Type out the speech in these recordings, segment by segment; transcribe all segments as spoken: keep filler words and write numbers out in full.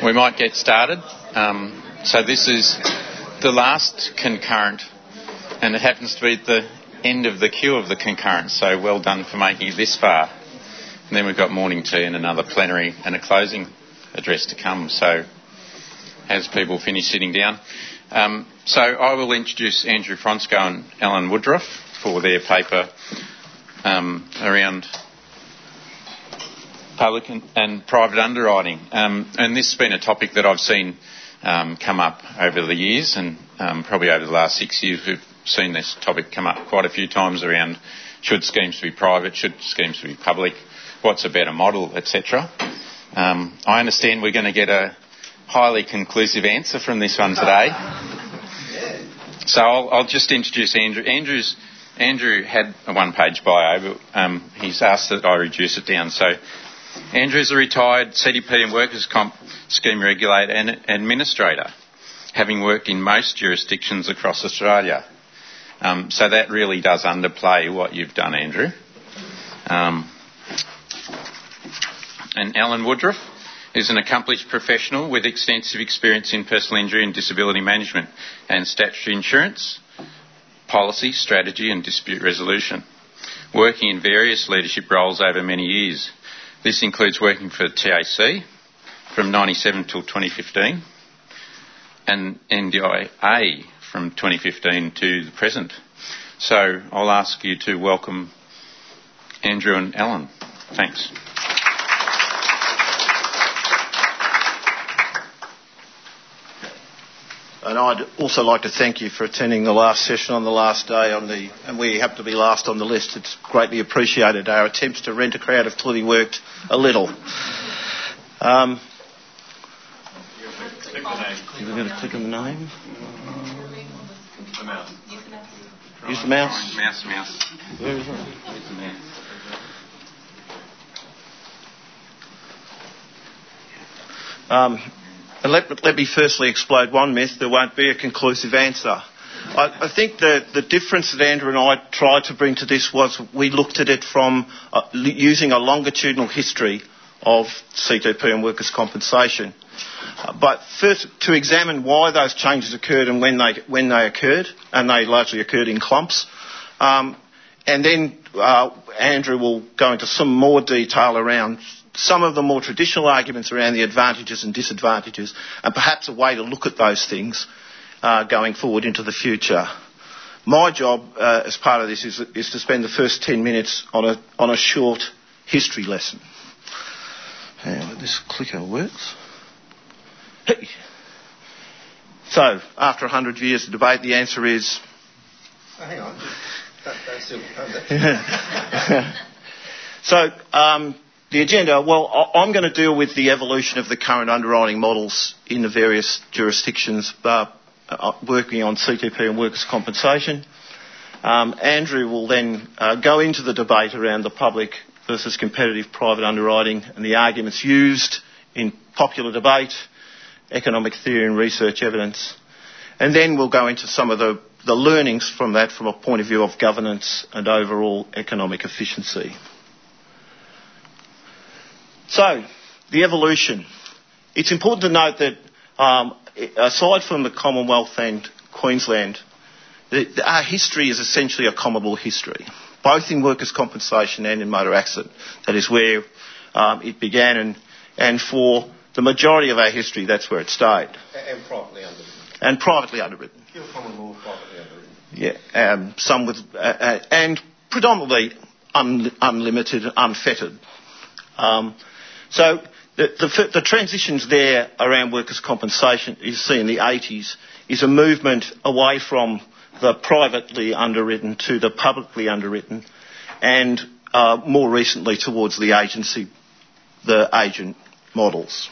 we might get started. Um, so this is the last concurrent, and it happens to be at the end of the queue of the concurrent, so well done for making it this far. And then we've got morning tea and another plenary and a closing address to come, so as people finish sitting down. Um, so I will introduce Andrew Fronsco and Alan Woodruff for their paper um, around public and, and private underwriting. Um, and this has been a topic that I've seen um, come up over the years, and um, probably over the last six years we've seen this topic come up quite a few times around should schemes be private, should schemes be public, what's a better model, et cetera. Um, I understand we're going to get a highly conclusive answer from this one today. So I'll, I'll just introduce Andrew. Andrew's, Andrew had a one-page bio, but um, he's asked that I reduce it down. So Andrew is a retired C D P and workers' comp scheme regulator and administrator, having worked in most jurisdictions across Australia. Um, so that really does underplay what you've done, Andrew. Um, and Alan Woodruff is an accomplished professional with extensive experience in personal injury and disability management and statutory insurance, policy, strategy and dispute resolution, working in various leadership roles over many years. This includes working for T A C from ninety-seven till twenty fifteen and N D I A from twenty fifteen to the present. So I'll ask you to welcome Andrew and Alan. Thanks. And I'd also like to thank you for attending the last session on the last day on the, and we happen to be last on the list. It's greatly appreciated. Our attempts to rent a crowd have clearly worked a little. Um, You're going to click on the name? The mouse. Use the mouse? Mouse, mouse. Where is it? Where's the mouse? Um, and let, let me firstly explode one myth. There won't be a conclusive answer. I, I think the, the difference that Andrew and I tried to bring to this was we looked at it from uh, using a longitudinal history of C T P and workers' compensation. Uh, but first, to examine why those changes occurred and when they, when they occurred, and they largely occurred in clumps. Um, and then uh, Andrew will go into some more detail around some of the more traditional arguments around the advantages and disadvantages, and perhaps a way to look at those things uh, going forward into the future. My job uh, as part of this is, is to spend the first ten minutes on a, on a short history lesson. And this clicker works. Hey. So, after one hundred years of debate, the answer is... Oh, hang on. Don't, don't still, don't so, um, the agenda, well, I'm going to deal with the evolution of the current underwriting models in the various jurisdictions uh, uh, working on C T P and workers' compensation. Um, Andrew will then uh, go into the debate around the public versus competitive private underwriting and the arguments used in popular debate, economic theory and research evidence. And then we'll go into some of the, the learnings from that from a point of view of governance and overall economic efficiency. So, the evolution. It's important to note that um, aside from the Commonwealth and Queensland, the, the, our history is essentially a common law history, both in workers' compensation and in motor accident. That is where um, it began, and, and for the majority of our history, that's where it stayed. And privately underwritten. And privately underwritten. Pure common law, privately underwritten. Yeah, um, some with, uh, uh, and predominantly un- unlimited, unfettered. Um, so the, the, the transitions there around workers' compensation you see in the eighties is a movement away from the privately underwritten to the publicly underwritten, and uh, more recently towards the agency, the agent models.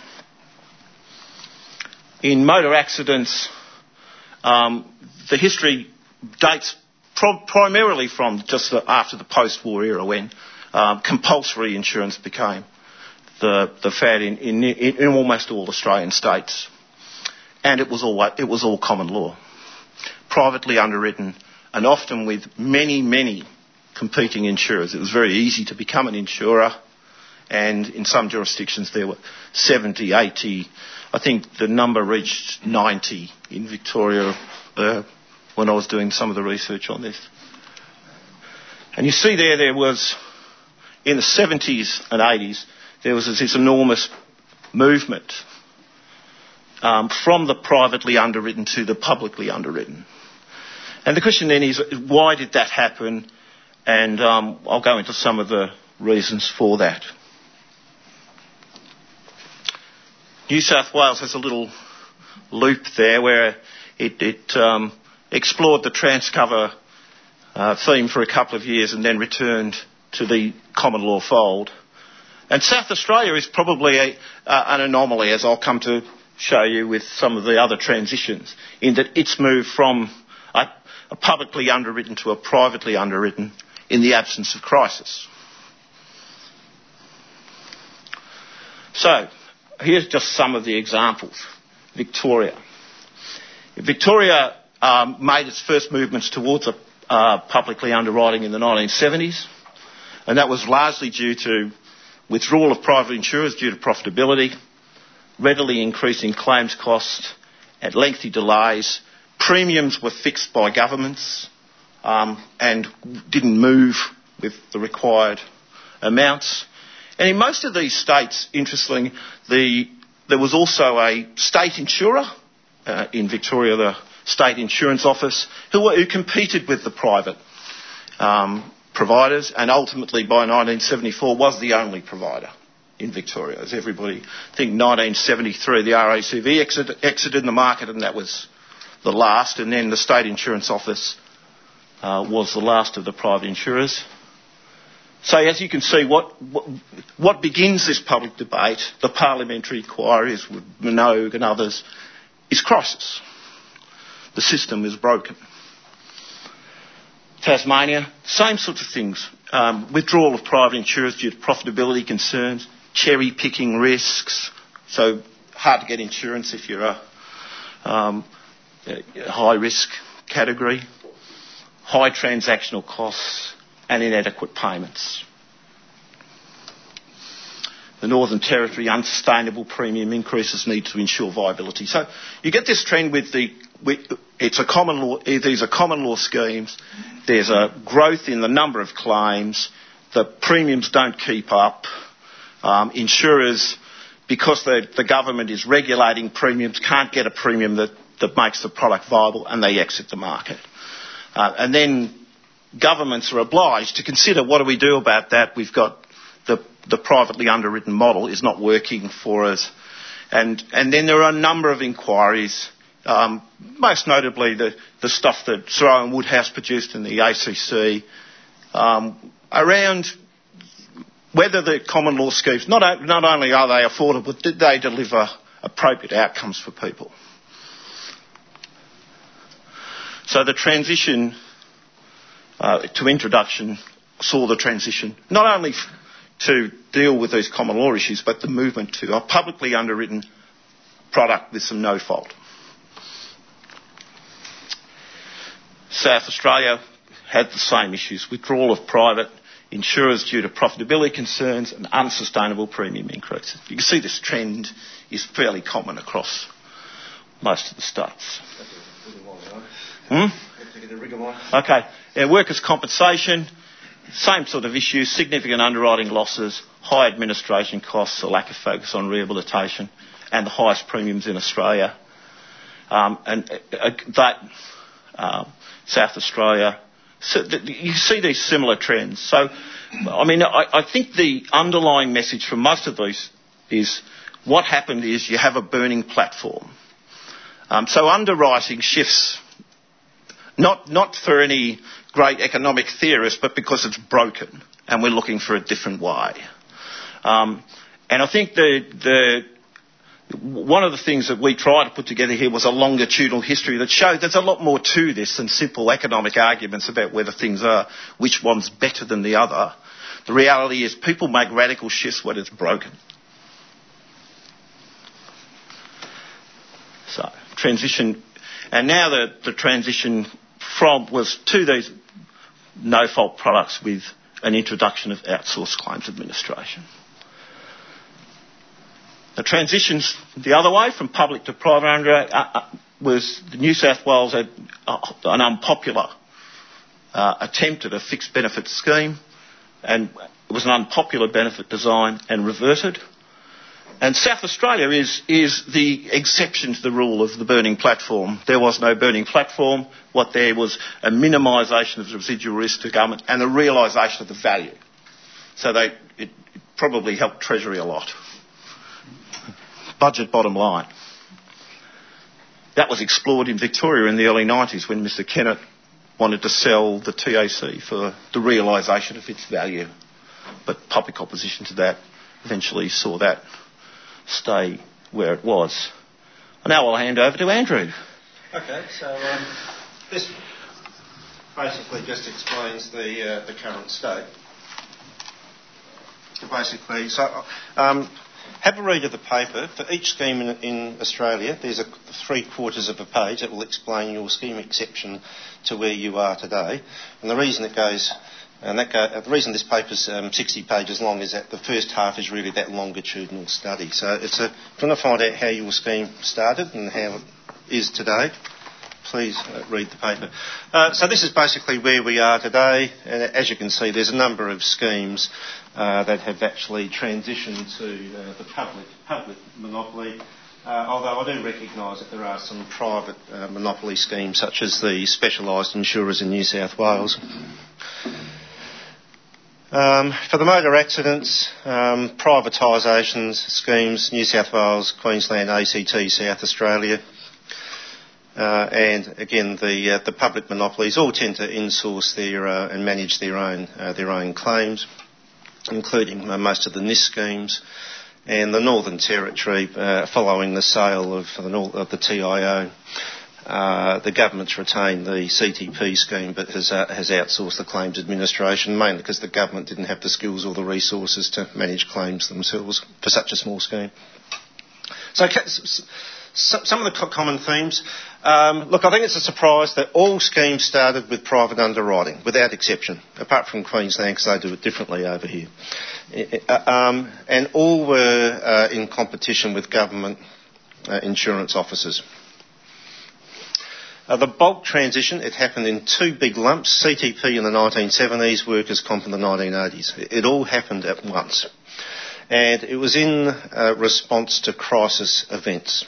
In motor accidents, um, the history dates pro- primarily from just the, after the post-war era when um, compulsory insurance became the, the fad in, in, in almost all Australian states. And it was all, it was all common law. Privately underwritten, and often with many, many competing insurers. It was very easy to become an insurer, and in some jurisdictions there were seventy, eighty. I think the number reached ninety in Victoria uh, when I was doing some of the research on this. And you see there, there was, in the seventies and eighties, there was this enormous movement um, from the privately underwritten to the publicly underwritten. And the question then is, why did that happen? And um, I'll go into some of the reasons for that. New South Wales has a little loop there where it, it um, explored the Transcover uh, theme for a couple of years and then returned to the common law fold. And South Australia is probably a, uh, an anomaly, as I'll come to show you with some of the other transitions, in that it's moved from a, a publicly underwritten to a privately underwritten in the absence of crisis. So, here's just some of the examples. Victoria. Victoria um, made its first movements towards a, uh, publicly underwriting in the nineteen seventies, and that was largely due to withdrawal of private insurers due to profitability, readily increasing claims costs, and lengthy delays. Premiums were fixed by governments um, and didn't move with the required amounts. And in most of these states, interestingly, the, there was also a state insurer, uh, in Victoria, the State Insurance Office, who, were, who competed with the private um, providers, and ultimately by nineteen seventy-four was the only provider in Victoria. As everybody think, nineteen seventy-three the R A C V exited, exited the market, and that was the last, and then the State Insurance Office uh, was the last of the private insurers. So as you can see, what, what, what begins this public debate, the parliamentary inquiries with Minogue and others, is crisis. The system is broken. Tasmania, same sorts of things. Um, withdrawal of private insurers due to profitability concerns, cherry-picking risks, so hard to get insurance if you're a, um, a high-risk category, high transactional costs, and inadequate payments. The Northern Territory, unsustainable premium increases need to ensure viability. So you get this trend with the, with, it's a common law, these are common law schemes, there's a growth in the number of claims, the premiums don't keep up, um, insurers, because the, the government is regulating premiums, can't get a premium that, that makes the product viable, and they exit the market. Uh, and then governments are obliged to consider, what do we do about that? We've got the, the privately underwritten model is not working for us. And, and then there are a number of inquiries, um, most notably the, the stuff that Sir Owen Woodhouse produced in the A C C, um, around whether the common law schemes, not, not only are they affordable, but did they deliver appropriate outcomes for people? So the transition uh, to introduction saw the transition not only f- to deal with these common law issues, but the movement to a publicly underwritten product with some no fault. South Australia had the same issues: withdrawal of private insurers due to profitability concerns and unsustainable premium increases. You can see this trend is fairly common across most of the states. Hmm? Okay. Yeah, workers' compensation, same sort of issues: significant underwriting losses, high administration costs, a lack of focus on rehabilitation, and the highest premiums in Australia. Um, and uh, that uh, South Australia, so th- you see these similar trends. So, I mean, I, I think the underlying message from most of these is what happened is you have a burning platform. Um, so underwriting shifts. Not, not for any great economic theorist, but because it's broken and we're looking for a different way. Um, and I think the, the, one of the things that we tried to put together here was a longitudinal history that showed there's a lot more to this than simple economic arguments about whether things are, which one's better than the other. The reality is people make radical shifts when it's broken. So, transition, and now the, the transition from was to these no-fault products with an introduction of outsourced claims administration. The transition the other way from public to private underwriting uh, was the New South Wales had uh, an unpopular uh, attempt at a fixed benefit scheme, and it was an unpopular benefit design and reverted. And South Australia is, is the exception to the rule of the burning platform. There was no burning platform. What there was a minimisation of the residual risk to government and a realisation of the value. So they, it, it probably helped Treasury a lot. Budget bottom line. That was explored in Victoria in the early nineties when Mister Kennett wanted to sell the T A C for the realisation of its value. But public opposition to that eventually saw that stay where it was. And now I'll hand over to Andrew. Okay, so um, this basically just explains the uh, the current state. So basically, so um, have a read of the paper. For each scheme in, in Australia, there's a three quarters of a page that will explain your scheme exception to where you are today. And the reason it goes And that go, the reason this paper's um, sixty pages long is that the first half is really that longitudinal study. So it's a, if you want to find out how your scheme started and how it is today, please uh, read the paper. Uh, so this is basically where we are today. And as you can see, there's a number of schemes uh, that have actually transitioned to uh, the public, public monopoly. Uh, although I do recognise that there are some private uh, monopoly schemes, such as the specialised insurers in New South Wales. Um, for the motor accidents, um, privatisations, schemes, New South Wales, Queensland, A C T, South Australia, uh, and again the uh, the public monopolies all tend to insource their uh, and manage their own uh, their own claims, including uh, most of the N I S schemes, and the Northern Territory, uh, following the sale of the, North, of the T I O. Uh, the government's retained the C T P scheme but has, uh, has outsourced the claims administration, mainly because the government didn't have the skills or the resources to manage claims themselves for such a small scheme. So some of the common themes. Um, look, I think it's a surprise that all schemes started with private underwriting, without exception, apart from Queensland because they do it differently over here. Um, and all were uh, in competition with government uh, insurance officers. Uh, the bulk transition, it happened in two big lumps, C T P in the nineteen seventies, workers' comp in the nineteen eighties. It, it all happened at once. And it was in uh, response to crisis events.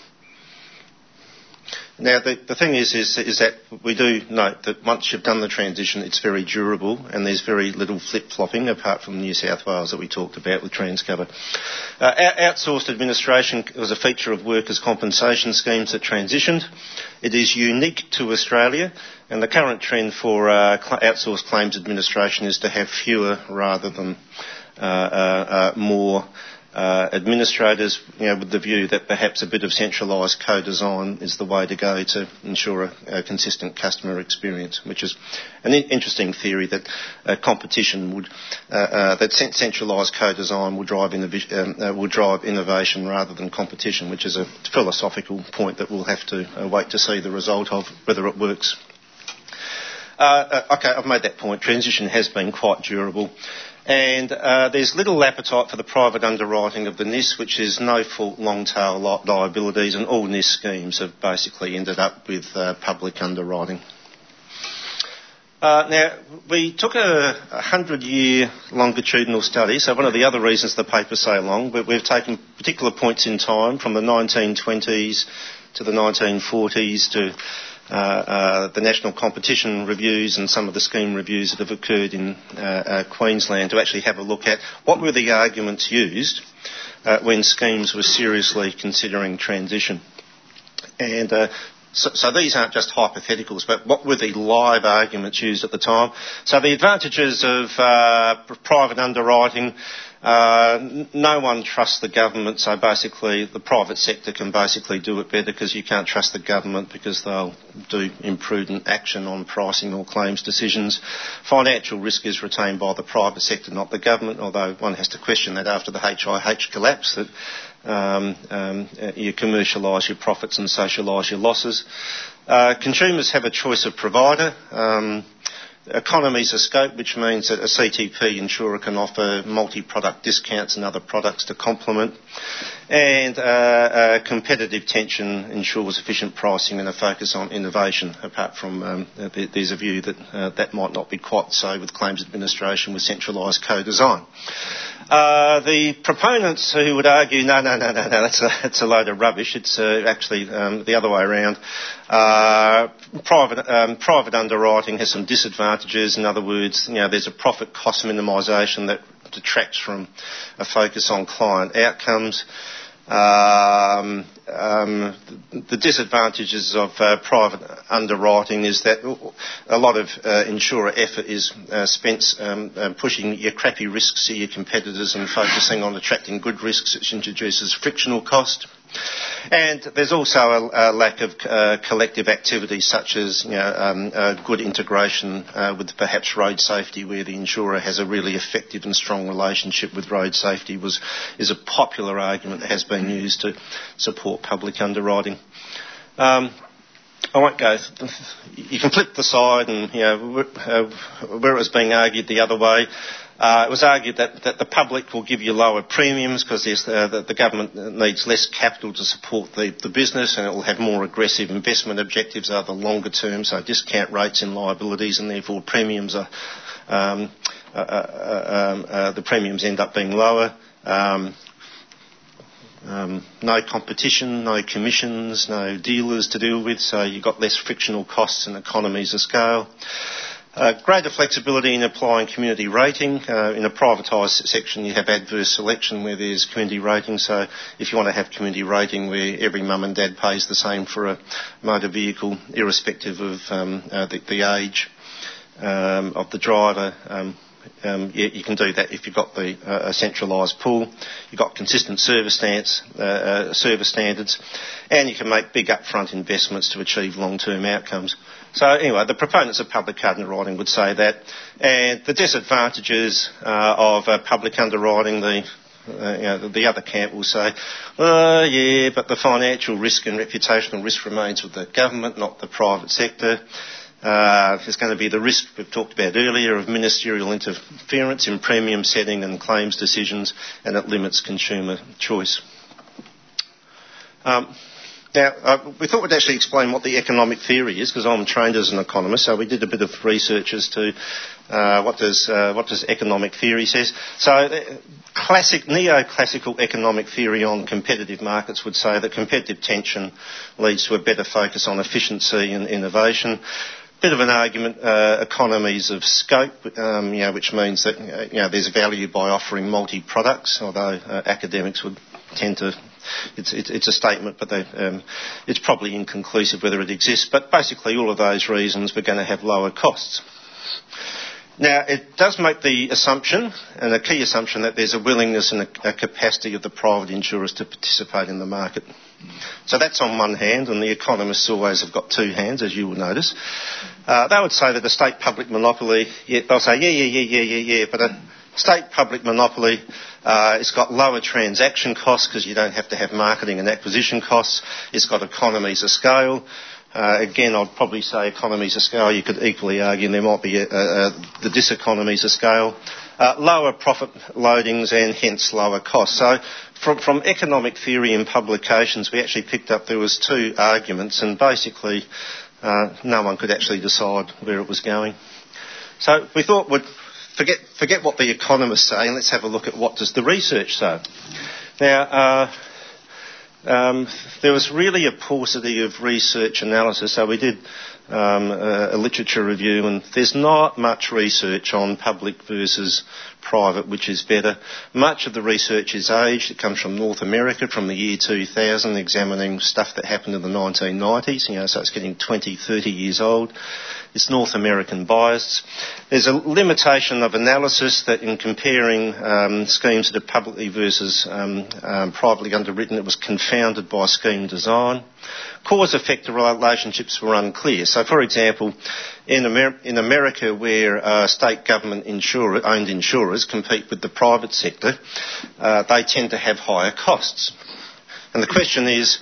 Now, the, the thing is, is, is that we do note that once you've done the transition, it's very durable and there's very little flip-flopping, apart from New South Wales that we talked about with TransCover. Uh, outsourced administration was a feature of workers' compensation schemes that transitioned. It is unique to Australia, and the current trend for uh, outsourced claims administration is to have fewer rather than uh, uh, uh, more Uh, administrators, you know, with the view that perhaps a bit of centralised co-design is the way to go to ensure a, a consistent customer experience, which is an in- interesting theory that uh, competition would, uh, uh, that centralised co-design will drive, innovi- um, uh, will drive innovation rather than competition, which is a philosophical point that we'll have to uh, wait to see the result of, whether it works. Uh, uh, okay, I've made that point. Transition has been quite durable. And uh, there's little appetite for the private underwriting of the N I S, which is no-fault long-tail li- liabilities, and all N I S schemes have basically ended up with uh, public underwriting. Uh, now, we took a hundred-year longitudinal study, so one of the other reasons the paper's so long, but we've taken particular points in time from the nineteen twenties to the nineteen forties to Uh, uh, the national competition reviews and some of the scheme reviews that have occurred in uh, uh, Queensland to actually have a look at what were the arguments used uh, when schemes were seriously considering transition. And uh, so, so these aren't just hypotheticals, but what were the live arguments used at the time? So the advantages of uh, private underwriting. Uh, no one trusts the government, so basically the private sector can basically do it better because you can't trust the government because they'll do imprudent action on pricing or claims decisions. Financial risk is retained by the private sector, not the government, although one has to question that after the H I H collapse, that um, um, you commercialise your profits and socialise your losses. Uh, consumers have a choice of provider. Um, economies of scope, which means that a C T P insurer can offer multi-product discounts and other products to complement. And uh, uh, competitive tension ensures efficient pricing and a focus on innovation, apart from um, there's a view that uh, that might not be quite so with claims administration with centralised co-design. Uh, the proponents who would argue, no, no, no, no, no, that's a, that's a load of rubbish. It's uh, actually um, the other way around. Uh, private, um, private underwriting has some disadvantages. In other words, you know, there's a profit cost minimisation that detracts from a focus on client outcomes. Um, um, the disadvantages of uh, private underwriting is that a lot of uh, insurer effort is uh, spent um, uh, pushing your crappy risks to your competitors and focusing on attracting good risks, which introduces frictional cost. And there's also a, a lack of uh, collective activities such as you know, um, uh, good integration uh, with perhaps road safety, where the insurer has a really effective and strong relationship with road safety, was is a popular argument that has been used to support public underwriting. Um, I won't go. You can flip the side, and you know uh, where it was being argued the other way. Uh, it was argued that, that the public will give you lower premiums because uh, the, the government needs less capital to support the, the business, and it will have more aggressive investment objectives over the longer term, so discount rates in liabilities, and therefore premiums are um, uh, uh, um, uh, the premiums end up being lower. Um, Um, no competition, no commissions, no dealers to deal with, so you've got less frictional costs and economies of scale. Uh, greater flexibility in applying community rating. Uh, in a privatised section you have adverse selection where there's community rating, so if you want to have community rating where every mum and dad pays the same for a motor vehicle irrespective of um, uh, the, the age um, of the driver, um, Um, you, you can do that if you've got the uh, a centralised pool, you've got consistent service stance, uh, uh, service standards, and you can make big upfront investments to achieve long-term outcomes. So anyway, the proponents of public underwriting would say that, and the disadvantages uh, of uh, public underwriting, the Uh, you know, the other camp will say, oh yeah, but the financial risk and reputational risk remains with the government, not the private sector. Uh, there's going to be the risk we've talked about earlier of ministerial interference in premium setting and claims decisions, and it limits consumer choice. Um, now, uh, we thought we'd actually explain what the economic theory is, because I'm trained as an economist, so we did a bit of research as to uh, what does uh, what does economic theory says. So, uh, classic neoclassical economic theory on competitive markets would say that competitive tension leads to a better focus on efficiency and innovation. Bit of an argument, uh, economies of scope, um, you know, which means that you know there's value by offering multi-products, although uh, academics would tend to. It's, it's, it's a statement, but they, um, it's probably inconclusive whether it exists. But basically, all of those reasons, we're going to have lower costs. Now, it does make the assumption, and a key assumption, that there's a willingness and a, a capacity of the private insurers to participate in the market. So that's on one hand, and the economists always have got two hands, as you will notice. Uh, they would say that a state public monopoly, yeah, they'll say, yeah, yeah, yeah, yeah, yeah, yeah, but a state public monopoly, uh, it's got lower transaction costs because you don't have to have marketing and acquisition costs. It's got economies of scale. Uh, again, I'd probably say economies of scale. You could equally argue there might be a, a, a, the diseconomies of scale. Uh, lower profit loadings and hence lower costs. So from, from economic theory and publications, we actually picked up there was two arguments, and basically uh, no one could actually decide where it was going. So we thought we'd forget, forget what the economists say, and let's have a look at what does the research say. Now, uh, Um, there was really a paucity of research analysis, so we did um, a, a literature review, and there's not much research on public versus private, which is better. Much of the research is aged. It comes from North America, from the year two thousand, examining stuff that happened in the nineteen nineties, you know, so it's getting twenty, thirty years old. It's North American biased. There's a limitation of analysis that in comparing um, schemes that are publicly versus um, um, privately underwritten, it was confounded by scheme design. Cause-effect relationships were unclear. So, for example, in, Amer- in America, where uh, state government insurer- owned insurers compete with the private sector, uh, they tend to have higher costs. And the question is,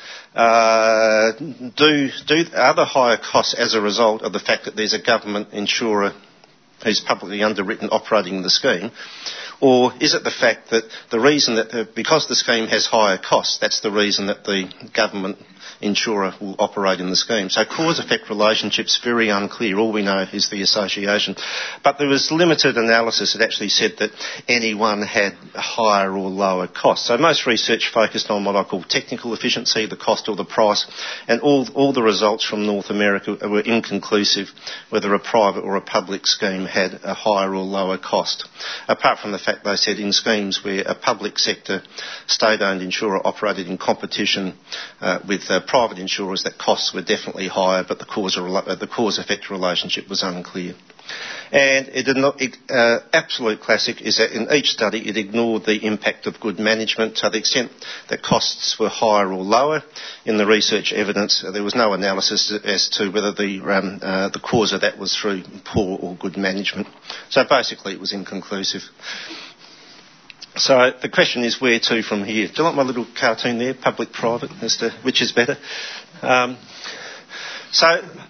uh, do, do, are the higher costs as a result of the fact that there's a government insurer who's publicly underwritten operating the scheme? Or is it the fact that the reason that, the, because the scheme has higher costs, that's the reason that the government insurer will operate in the scheme? So cause-effect relationship's very unclear. All we know is the association. But there was limited analysis that actually said that anyone had higher or lower costs. So most research focused on what I call technical efficiency, the cost or the price, and all, all the results from North America were inconclusive whether a private or a public scheme had a higher or lower cost. Apart from the fact they said in schemes where a public sector state-owned insurer operated in competition uh, with uh, private insurers, that costs were definitely higher, but the cause or, uh, the cause-effect relationship was unclear. And it did not, it, uh, absolute classic is that in each study it ignored the impact of good management to the extent that costs were higher or lower. In the research evidence, uh, there was no analysis as to whether the, um, uh, the cause of that was through poor or good management. So basically it was inconclusive. So the question is, where to from here? Do you like my little cartoon there, public-private, as to which is better? Um, so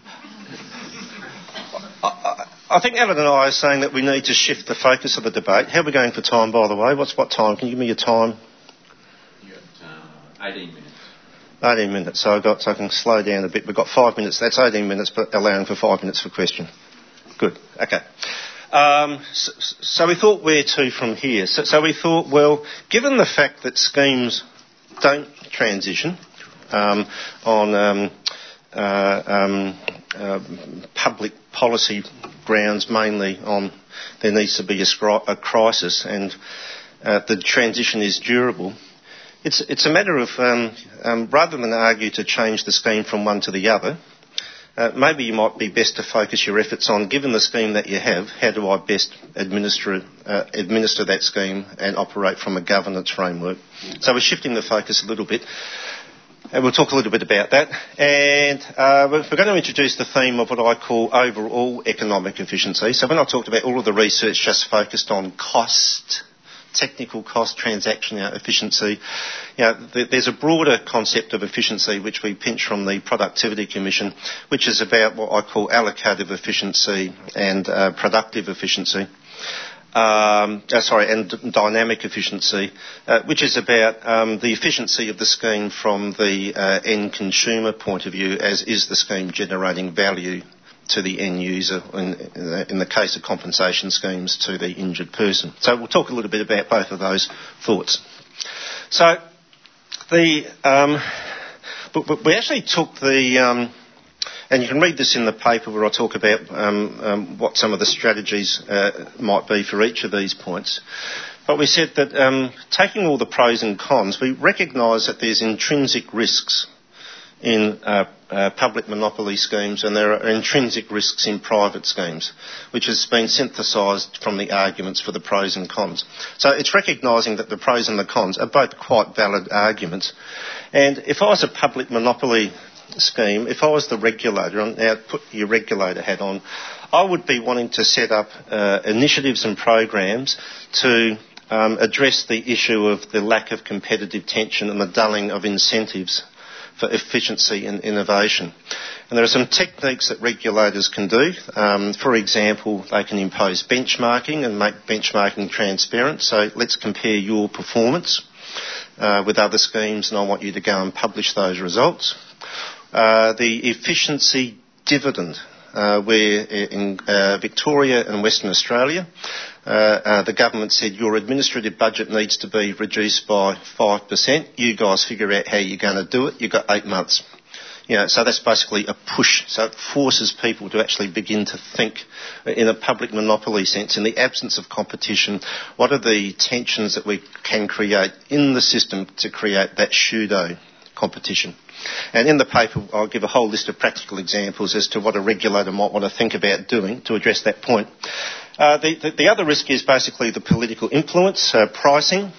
I, I think Alan and I are saying that we need to shift the focus of the debate. How are we going for time, by the way? What's what time? Can you give me your time? You've got uh, eighteen minutes. eighteen minutes. So, I've got, so I can slow down a bit. We've got five minutes. That's eighteen minutes, but allowing for five minutes for question. Good. Okay. Um, so, so we thought, where to from here? So, so we thought, well, given the fact that schemes don't transition um, on um, uh, um, uh, public policy grounds, mainly on there needs to be a, scri- a crisis and uh, the transition is durable, it's, it's a matter of, um, um, rather than argue to change the scheme from one to the other, Uh, maybe you might be best to focus your efforts on, given the scheme that you have, how do I best administer, uh, administer that scheme and operate from a governance framework? So we're shifting the focus a little bit, and we'll talk a little bit about that. And uh, we're going to introduce the theme of what I call overall economic efficiency. So when I talked about all of the research just focused on cost, technical cost, transaction efficiency, you know, there's a broader concept of efficiency which we pinch from the Productivity Commission, which is about what I call allocative efficiency and uh, productive efficiency. Um, uh, sorry, and d- dynamic efficiency, uh, which is about um, the efficiency of the scheme from the uh, end consumer point of view, as is the scheme generating value to the end user, in, in the case of compensation schemes, to the injured person. So we'll talk a little bit about both of those thoughts. So the um, we actually took the, um, and you can read this in the paper where I talk about um, um, what some of the strategies uh, might be for each of these points. But we said that um, taking all the pros and cons, we recognise that there's intrinsic risks in uh, uh, public monopoly schemes, and there are intrinsic risks in private schemes, which has been synthesised from the arguments for the pros and cons. So it's recognising that the pros and the cons are both quite valid arguments. And if I was a public monopoly scheme, if I was the regulator, and now put your regulator hat on, I would be wanting to set up uh, initiatives and programs to um, address the issue of the lack of competitive tension and the dulling of incentives for efficiency and innovation. And there are some techniques that regulators can do. Um, for example, they can impose benchmarking and make benchmarking transparent. So let's compare your performance uh, with other schemes, and I want you to go and publish those results. Uh, the efficiency dividend, uh, where in uh, Victoria and Western Australia, uh, uh, the government said your administrative budget needs to be reduced by five percent. You guys figure out how you're going to do it. You've got eight months. You know, so that's basically a push. So it forces people to actually begin to think in a public monopoly sense. In the absence of competition, what are the tensions that we can create in the system to create that pseudo competition? And in the paper, I'll give a whole list of practical examples as to what a regulator might want to think about doing to address that point. Uh, the, the, the other risk is basically the political influence, uh, pricing.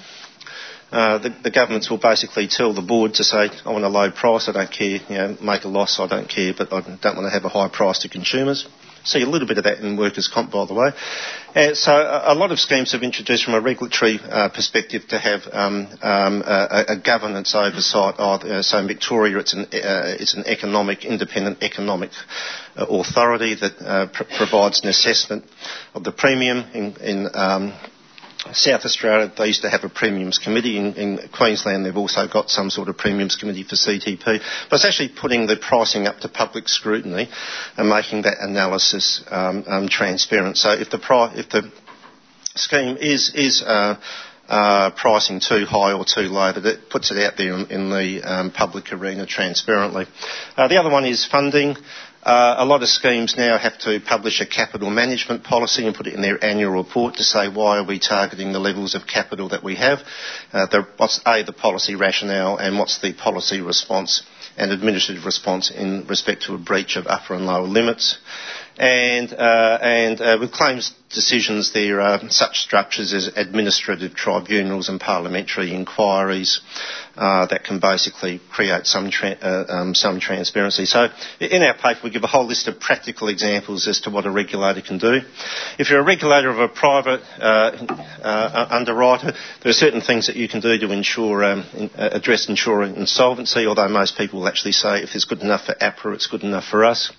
Uh, the, the governments will basically tell the board to say, I want a low price, I don't care, you know, make a loss, I don't care, but I don't want to have a high price to consumers. See a little bit of that in workers' comp, by the way. Uh, so a, a lot of schemes have introduced from a regulatory uh, perspective to have um, um, a, a governance oversight. Of, uh, so in Victoria, it's an, uh, it's an economic, independent economic uh, authority that uh, pr- provides an assessment of the premium. In, in um, South Australia, they used to have a premiums committee. In, in Queensland, they've also got some sort of premiums committee for C T P. But it's actually putting the pricing up to public scrutiny and making that analysis um, um, transparent. So if the pri- if the scheme is is uh, uh, pricing too high or too low, that it puts it out there in, in the um, public arena transparently. Uh, the other one is funding. Uh, a lot of schemes now have to publish a capital management policy and put it in their annual report to say why are we targeting the levels of capital that we have, uh, the, what's A, the policy rationale, and what's the policy response and administrative response in respect to a breach of upper and lower limits. And, uh, and uh, with claims decisions, there are such structures as administrative tribunals and parliamentary inquiries uh, that can basically create some tra- uh, um, some transparency. So in our paper we give a whole list of practical examples as to what a regulator can do. If you're a regulator of a private uh, uh, underwriter, there are certain things that you can do to ensure um, in, uh, address insurer insolvency, although most people will actually say if it's good enough for APRA, it's good enough for us.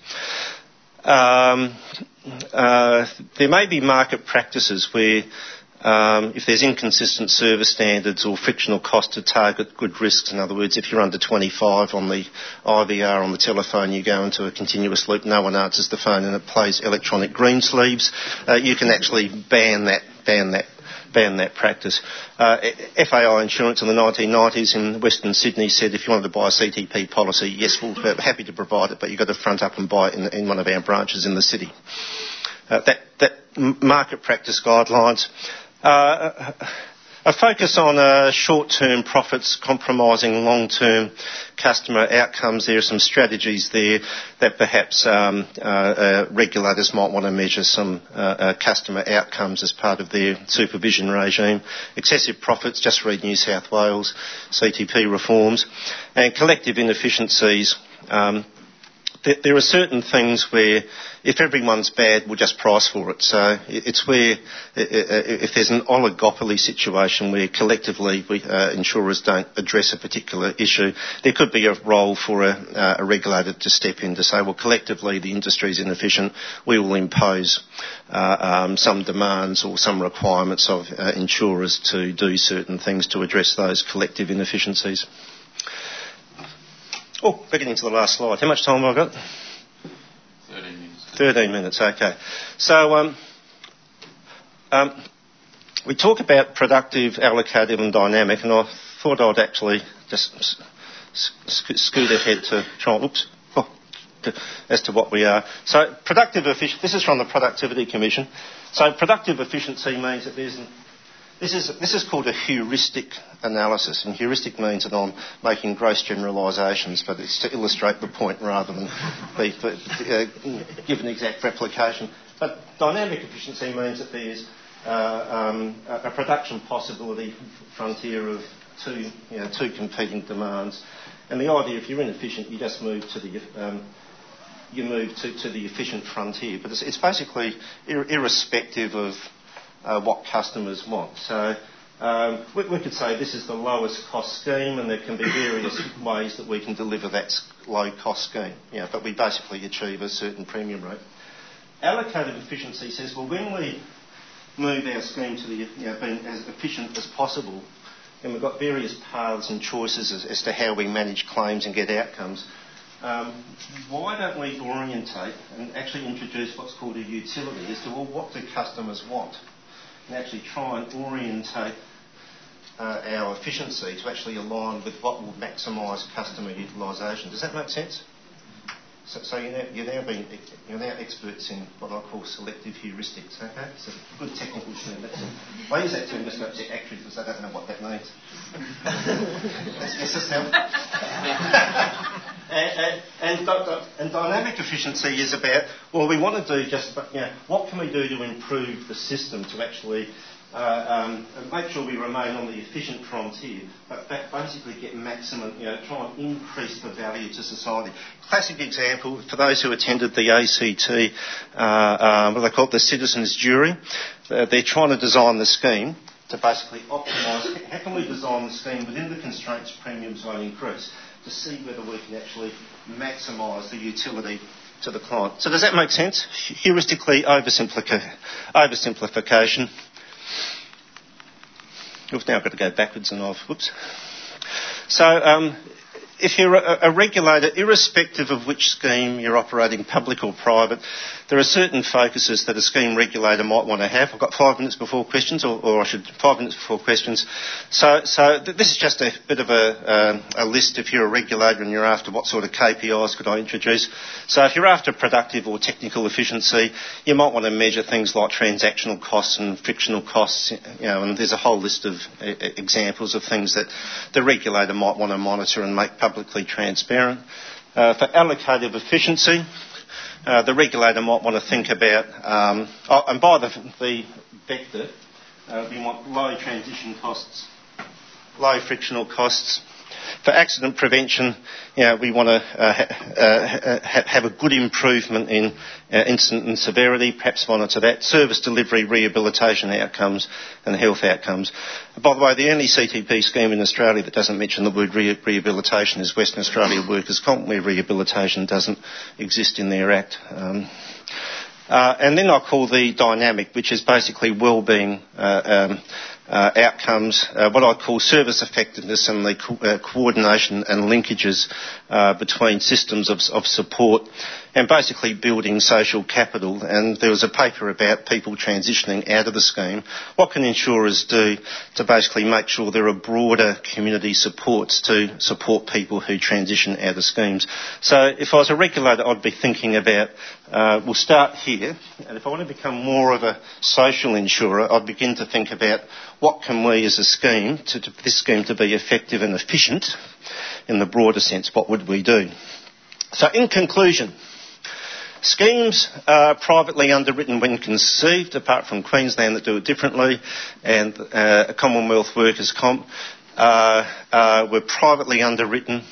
Um, uh, there may be market practices where um, if there's inconsistent service standards or frictional cost to target good risks, in other words, if you're under twenty-five on the I V R on the telephone, you go into a continuous loop, no one answers the phone and it plays electronic green sleeves, uh, you can actually ban that, ban that ban that practice. Uh, F A I Insurance in the nineteen nineties in Western Sydney said if you wanted to buy a C T P policy, yes, we're happy to provide it, but you've got to front up and buy it in, in one of our branches in the city. Uh, that, that market practice guidelines. Uh, a focus on uh, short-term profits compromising long-term customer outcomes. There are some strategies there that perhaps um, uh, uh, regulators might want to measure some uh, uh, customer outcomes as part of their supervision regime. Excessive profits, just read New South Wales, C T P reforms. And collective inefficiencies. Um, There are certain things where if everyone's bad, we'll just price for it. So it's where if there's an oligopoly situation where collectively we, uh, insurers don't address a particular issue, there could be a role for a, uh, a regulator to step in to say, well, collectively the industry is inefficient, we will impose uh, um, some demands or some requirements of uh, insurers to do certain things to address those collective inefficiencies. Oh, we're getting to the last slide. How much time have I got? Thirteen minutes. Thirteen minutes, okay. So um, um, we talk about productive, allocative and dynamic, and I thought I'd actually just sc- scoot ahead to try and, oops, oh, to, as to what we are. So productive efficiency, this is from the Productivity Commission. So productive efficiency means that there's an This is, this is called a heuristic analysis, and heuristic means that I'm making gross generalisations, but it's to illustrate the point rather than be, uh, give an exact replication. But dynamic efficiency means that there's uh, um, a production possibility frontier of two, you know, two competing demands. And the idea, if you're inefficient, you just move to the um, you move to, to the efficient frontier. But it's, it's basically ir- irrespective of Uh, what customers want. So um, we, we could say this is the lowest cost scheme, and there can be various ways that we can deliver that low cost scheme. You know, but we basically achieve a certain premium rate. Allocated efficiency says, well, when we move our scheme to the, you know, being as efficient as possible, and we've got various paths and choices as, as to how we manage claims and get outcomes. Um, why don't we orientate and actually introduce what's called a utility as to, well, what do customers want? And actually try and orientate uh, our efficiency to actually align with what will maximise customer utilisation. Does that make sense? So, so you're, now, you're, now being, you're now experts in what I call selective heuristics, okay? It's a good technical term. That's it. I use that term just to check actuaries because I don't know what that means. That's yes, just now. and, and, and, and dynamic efficiency is about, well, we want to do just, you know, what can we do to improve the system to actually uh, um, make sure we remain on the efficient frontier, but basically get maximum, you know, try and increase the value to society. Classic example, for those who attended the A C T, uh, uh, what they call it, the citizens' jury, uh, they're trying to design the scheme to basically optimise, how can we design the scheme within the constraints premiums won't increase, to see whether we can actually maximise the utility to the client. So does that make sense? Heuristically, oversimplica- oversimplification. We've now got to go backwards and I've, whoops. So um, if you're a, a regulator, irrespective of which scheme you're operating, public or private, there are certain focuses that a scheme regulator might want to have. I've got five minutes before questions, or, or I should, five minutes before questions. So, so th- this is just a bit of a, uh, a list if you're a regulator and you're after what sort of K P Is could I introduce. So if you're after productive or technical efficiency, you might want to measure things like transactional costs and frictional costs, you know, and there's a whole list of uh, examples of things that the regulator might want to monitor and make publicly transparent. Uh, for allocative efficiency, Uh, the regulator might want to think about, um, oh, and by the, the vector, uh, we want low transition costs, low frictional costs. For accident prevention, you know, we want to uh, ha- uh, ha- have a good improvement in uh, incident and severity, perhaps monitor that. Service delivery, rehabilitation outcomes and health outcomes. By the way, the only C T P scheme in Australia that doesn't mention the word re- rehabilitation is Western Australia Workers' Comp, where rehabilitation doesn't exist in their Act. Um, uh, and then I call the dynamic, which is basically wellbeing uh, um, Uh, outcomes, uh, what I call service effectiveness and the co- uh, coordination and linkages uh, between systems of, of support, and basically building social capital. And there was a paper about people transitioning out of the scheme. What can insurers do to basically make sure there are broader community supports to support people who transition out of schemes? So if I was a regulator, I'd be thinking about, uh, we'll start here, and if I want to become more of a social insurer, I'd begin to think about what can we as a scheme, to, to this scheme to be effective and efficient in the broader sense, what would we do? So in conclusion, schemes are privately underwritten when conceived, apart from Queensland that do it differently, and uh, Commonwealth Workers' Comp uh, uh, were privately underwritten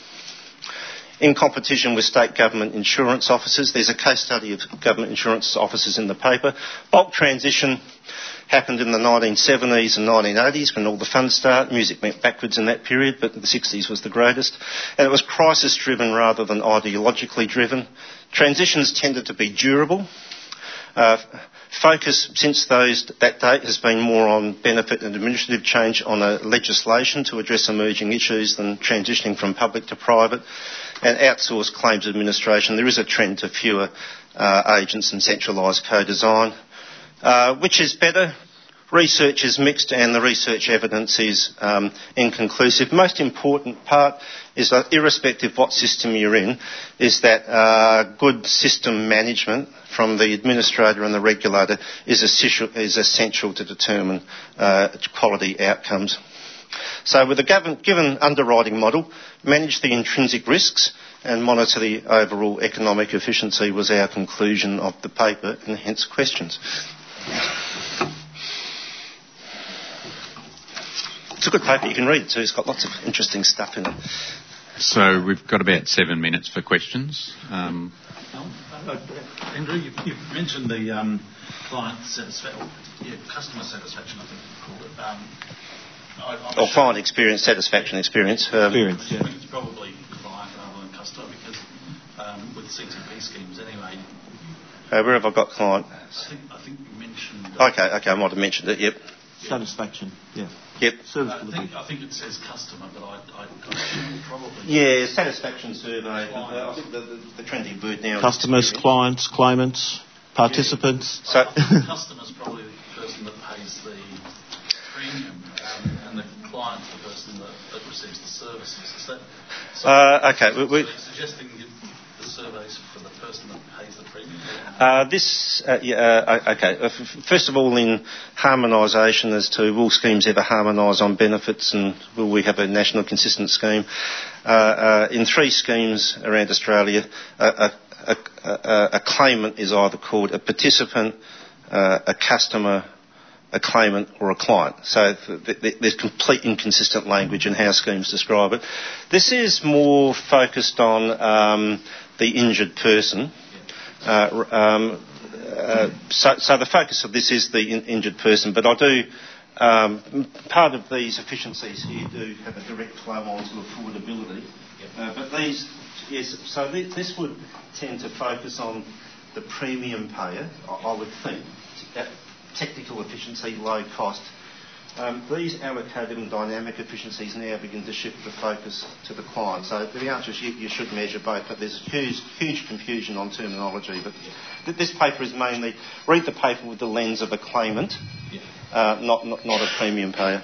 in competition with state government insurance officers. There's a case study of government insurance officers in the paper. Bulk transition happened in the nineteen seventies and nineteen eighties when all the fun started. Music went backwards in that period, but the sixties was the greatest. And it was crisis-driven rather than ideologically driven. Transitions tended to be durable. Uh, focus since those, that date has been more on benefit and administrative change on a legislation to address emerging issues than transitioning from public to private. And outsourced claims administration, there is a trend to fewer uh, agents and centralised co-design. Uh, which is better? Research is mixed and the research evidence is um, inconclusive. Most important part is that irrespective of what system you're in, is that uh, good system management from the administrator and the regulator is essential, is essential to determine uh, quality outcomes. So with a given underwriting model, manage the intrinsic risks and monitor the overall economic efficiency was our conclusion of the paper, and hence questions. It's a good paper, you can read it too, it's got lots of interesting stuff in it. So we've got about seven minutes for questions. Um, Andrew, you've, you've mentioned the um, client satisfaction, yeah, customer satisfaction, I think you called it. Um, I, or client experience, satisfaction experience. Um, experience, yeah. I think it's probably client rather than customer because um, with C T P schemes anyway. Uh, where have I got client? I think, I think you mentioned... Uh, okay, okay, I might have mentioned it, yep. Yeah. Satisfaction, yeah. Yep. Service I, think, I think it says customer, but I, I, I probably... Yeah, satisfaction survey. Uh, I think the, the, the trendy word now... Customers, clients, claimants, participants. Yeah. So I, I think the customer's probably the person that pays the premium um, and the client's the person that, that receives the services. Is that... So, uh, okay, we... we so suggesting the surveys for the person that pays the premium? Uh, this, uh, yeah, uh, okay. Uh, f- first of all, in harmonisation as to will schemes ever harmonise on benefits and will we have a national consistent scheme? Uh, uh, in three schemes around Australia, uh, a, a, a, a claimant is either called a participant, uh, a customer, a claimant or a client. So th- th- there's complete inconsistent language in how schemes describe it. This is more focused on um, the injured person. Uh, um, uh, so, so the focus of this is the in- injured person, but I do, um, part of these efficiencies here do have a direct flow on to affordability. Uh, but these, yes, so th- this would tend to focus on the premium payer, I, I would think. That technical efficiency, low cost. Um, these allocated and dynamic efficiencies now begin to shift the focus to the client. So the answer is you, you should measure both, but there's huge, huge confusion on terminology. But th- this paper is mainly, read the paper with the lens of a claimant, uh, not, not, not a premium payer.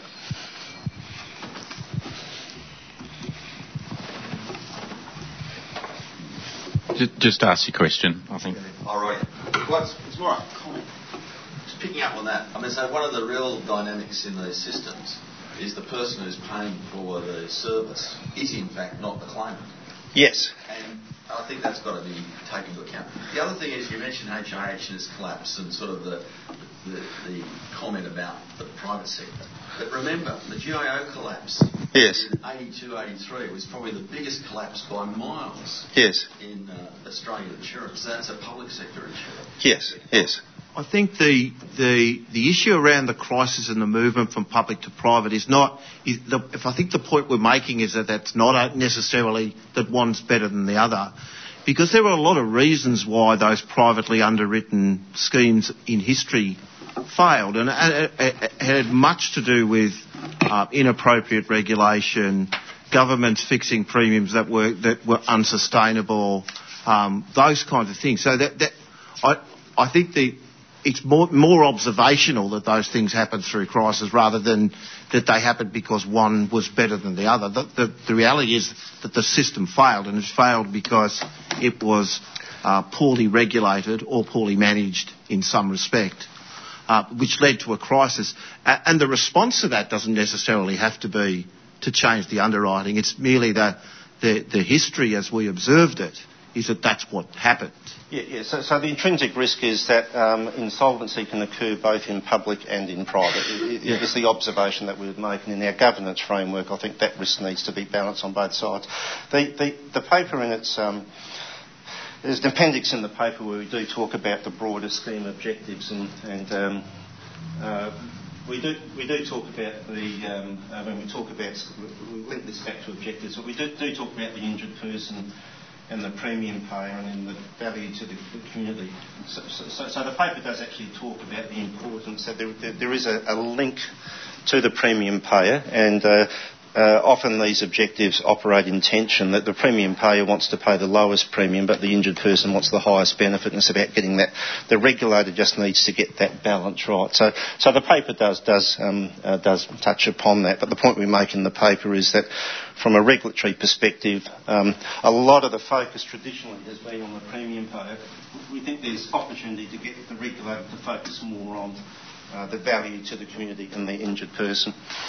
Just, just ask your question, I think. All right. Well, it's, it's more a comment. Just picking up on that. I mean, so one of the real dynamics in these systems is the person who's paying for the service is in fact not the claimant. Yes. And I think that's got to be taken into account. The other thing is you mentioned H I H and its collapse and sort of the, the, the comment about the private sector. But remember, the G I O collapse yes. in eighty-two, eighty-three was probably the biggest collapse by miles yes. in uh, Australian insurance. That's a public sector insurance. Yes, yes. I think the, the the issue around the crisis and the movement from public to private is not. Is the, if I think the point we're making is that that's not necessarily that one's better than the other, because there are a lot of reasons why those privately underwritten schemes in history failed, and it, it, it had much to do with uh, inappropriate regulation, governments fixing premiums that were that were unsustainable, um, those kinds of things. So that, that I I think the it's more, more observational that those things happen through crisis rather than that they happened because one was better than the other. The, the, the reality is that the system failed, and it failed because it was uh, poorly regulated or poorly managed in some respect, uh, which led to a crisis. Uh, and the response to that doesn't necessarily have to be to change the underwriting. It's merely the, the, the history as we observed it is that that's what happened. Yeah, yeah. So, so the intrinsic risk is that um, insolvency can occur both in public and in private. It, it, yeah. It's the observation that we would make, and in our governance framework, I think that risk needs to be balanced on both sides. The, the, the paper in its... Um, there's an appendix in the paper where we do talk about the broader scheme objectives, and, and um, uh, we do we do talk about the um, uh, when we talk about we link this back to objectives, but we do, do talk about the injured person and the premium payer and then the value to the community. So, so, so the paper does actually talk about the importance that there, there, there is a, a link to the premium payer, and uh, uh, often these objectives operate in tension, that the premium payer wants to pay the lowest premium but the injured person wants the highest benefit, and it's about getting that. The regulator just needs to get that balance right. So, so the paper does, does, um, uh, does touch upon that, but the point we make in the paper is that from a regulatory perspective, um, a lot of the focus traditionally has been on the premium payer. We think there's opportunity to get the regulator to focus more on uh, the value to the community and the injured person.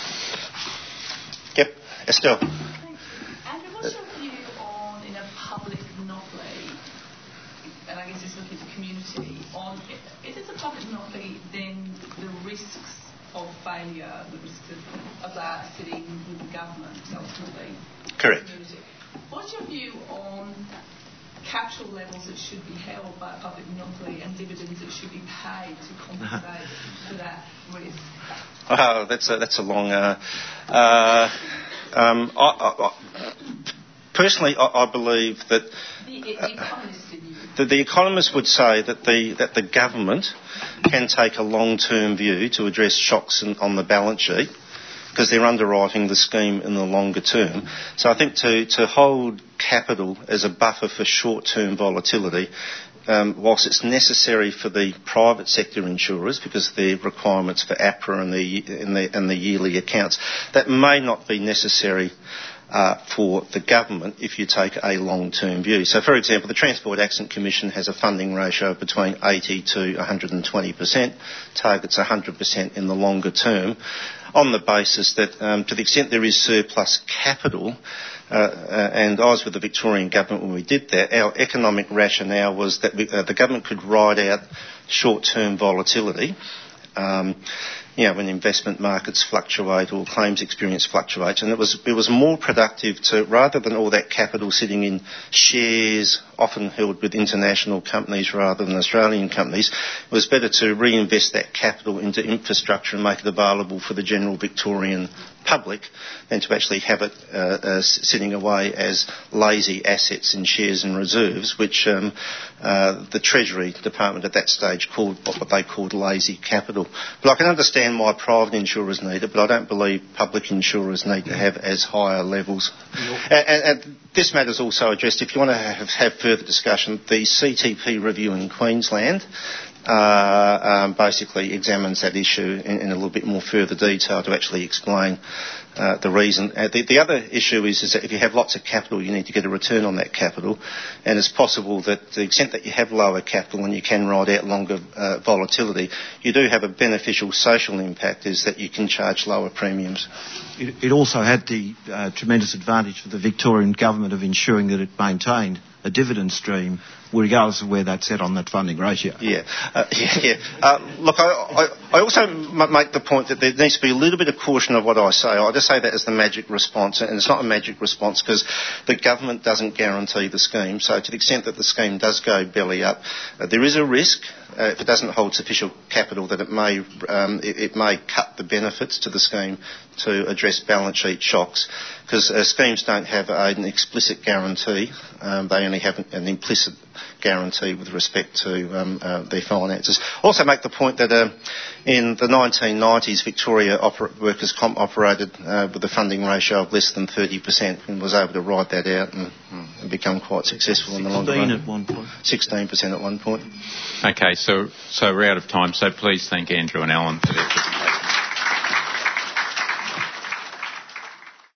Yep, Estelle. Thank you. Andrew, what's your view on, in a public monopoly, and I guess it's looking at the community, on if it's a public monopoly, then the risks of failure, the risks of, of that sitting with the government ultimately. Correct. Community. What's your view on capital levels that should be held by a public monopoly and dividends that should be paid to compensate for that risk? Oh, that's a, that's a long... Uh, uh, um, I, I, I, personally, I, I believe that... The, the economist in you. The, the economists would say that the, that the government can take a long-term view to address shocks in, on the balance sheet because they're underwriting the scheme in the longer term. So I think to, to hold capital as a buffer for short-term volatility, um, whilst it's necessary for the private sector insurers because of their requirements for A P R A and the, and the, and the yearly accounts, that may not be necessary Uh, for the government if you take a long-term view. So, for example, the Transport Accident Commission has a funding ratio of between eighty to one hundred twenty percent, targets one hundred percent in the longer term, on the basis that um, to the extent there is surplus capital, uh, uh, and I was with the Victorian government when we did that, our economic rationale was that we, uh, the government could ride out short-term volatility, um, you know, when investment markets fluctuate or claims experience fluctuates, and it was it was more productive to, rather than all that capital sitting in shares, often held with international companies rather than Australian companies, it was better to reinvest that capital into infrastructure and make it available for the general Victorian public than to actually have it uh, uh, sitting away as lazy assets in shares and reserves, which um, uh, the Treasury Department at that stage called what they called lazy capital. But I can understand why private insurers need it, but I don't believe public insurers need to have as higher levels. Nope. And, and, and this matter is also addressed, if you want to have, have further discussion, the C T P review in Queensland Uh, um, basically examines that issue in, in a little bit more further detail to actually explain uh, the reason. Uh, the, the other issue is, is that if you have lots of capital, you need to get a return on that capital, and it's possible that to the extent that you have lower capital and you can ride out longer uh, volatility, you do have a beneficial social impact, is that you can charge lower premiums. It, it also had the uh, tremendous advantage for the Victorian government of ensuring that it maintained a dividend stream, regardless of where that's set on that funding ratio. Yeah, uh, yeah. yeah. Uh, look, I, I, I also m- make the point that there needs to be a little bit of caution of what I say. I just say that as the magic response, and it's not a magic response because the government doesn't guarantee the scheme. So to the extent that the scheme does go belly up, uh, there is a risk. Uh, if it doesn't hold sufficient capital, that it may um, it, it may cut the benefits to the scheme to address balance sheet shocks, because uh, schemes don't have an explicit guarantee; um, they only have an implicit guarantee with respect to um, uh, their finances. Also, make the point that uh, in the nineteen nineties, Victoria oper- Workers' Comp operated uh, with a funding ratio of less than thirty percent and was able to ride that out and, and become quite successful in the long run. sixteen at one point. sixteen percent at one point. Okay, so so we're out of time. So please thank Andrew and Alan for their